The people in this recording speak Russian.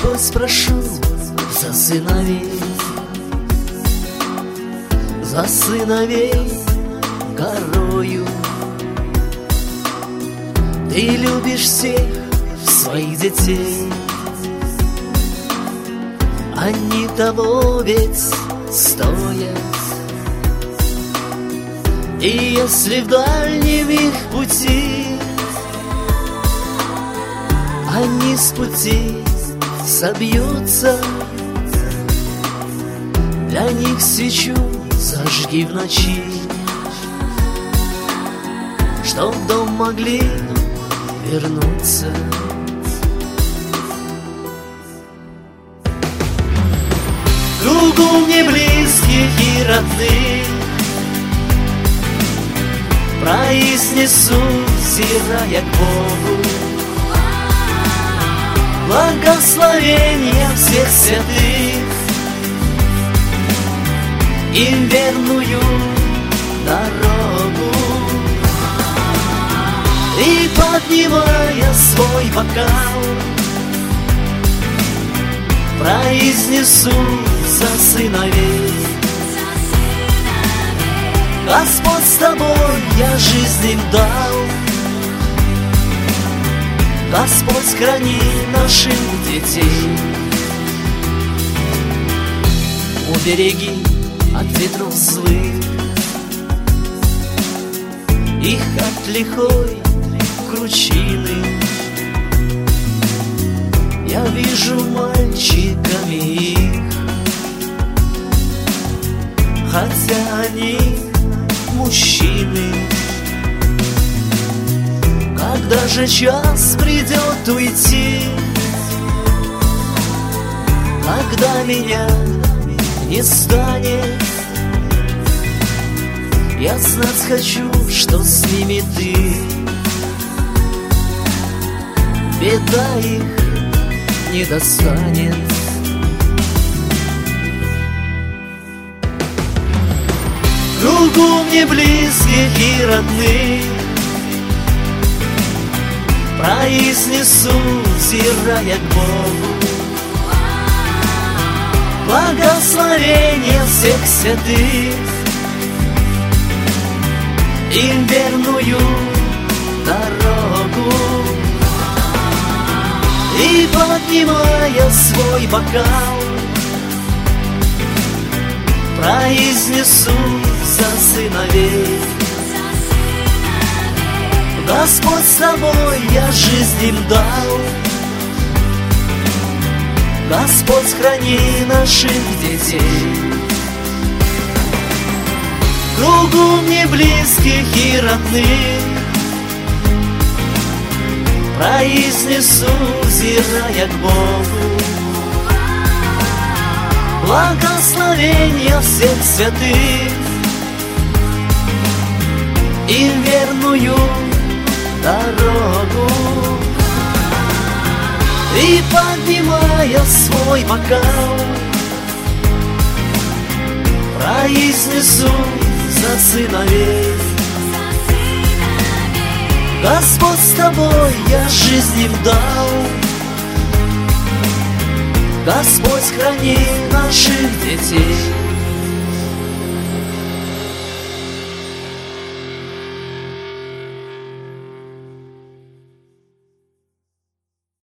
милость прошу за сыновей горою. Ты любишь всех своих детей, они того ведь стоят. И если в дальнем их пути они с пути собьются, для них свечу зажги в ночи, чтоб в дом могли вернуться. Кругу мне близких и родных произнесу, взирая к Богу, благословения всех святых, им верную дорогу. И поднимая свой бокал, произнесу за сыновей. Господь с тобой, я жизнь им дал. Господь, храни наших детей. Убереги от ветров злых, их от лихой кручины. Я вижу мальчиками их, хотя они мужчины. Когда же час придет уйти, когда меня не станет, я знать хочу, что с ними ты. Беда их не достанет. Кругу мне близких и родных произнесу, взирая к Богу, благословение всех святых, им верную дорогу. И поднимая свой бокал, произнесу за сыновей. Господь с тобой, я жизнь им дал. Господь, храни наших детей. Кругу мне близких и родных произнесу, взирая к Богу, благословения всех святых, им верную дорогу. И поднимая свой бокал, произнесу за сыновей. Господь с тобой, я жизнь им дал. Господь, храни наших детей.